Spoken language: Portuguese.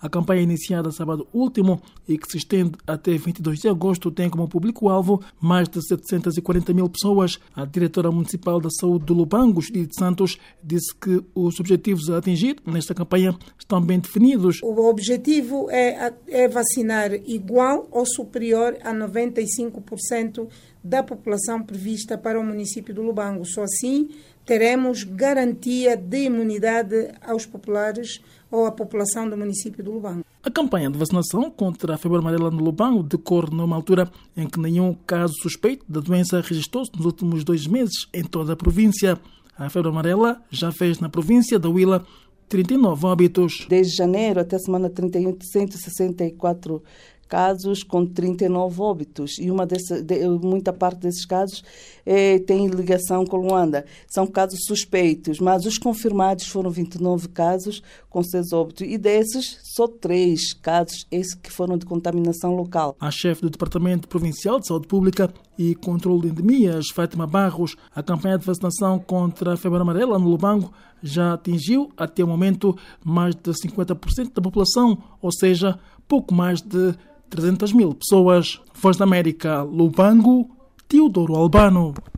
A campanha iniciada sábado último e que se estende até 22 de agosto tem como público-alvo mais de 740 mil pessoas. A diretora municipal da saúde do Lubango, Judite Santos, disse que os objetivos a atingir nesta campanha estão bem definidos. O objetivo é vacinar igual ou superior a 95% da população prevista para o município do Lubango. Só assim teremos garantia de imunidade aos populares ou à população do município do Lubango. A campanha de vacinação contra a febre amarela no Lubango decorre numa altura em que nenhum caso suspeito da doença registrou-se nos últimos 2 meses em toda a província. A febre amarela já fez na província da Huila 39 óbitos. Desde janeiro até a semana 31, 164 casos com 39 óbitos e muita parte desses casos tem ligação com Luanda. São casos suspeitos, mas os confirmados foram 29 casos com 6 óbitos e desses só 3 casos esses que foram de contaminação local. A chefe do Departamento Provincial de Saúde Pública e Controlo de Endemias, Fátima Barros, a campanha de vacinação contra a febre amarela no Lubango já atingiu até o momento mais de 50% da população, ou seja, pouco mais de 300 mil pessoas. Voz da América, Lubango, Teodoro Albano.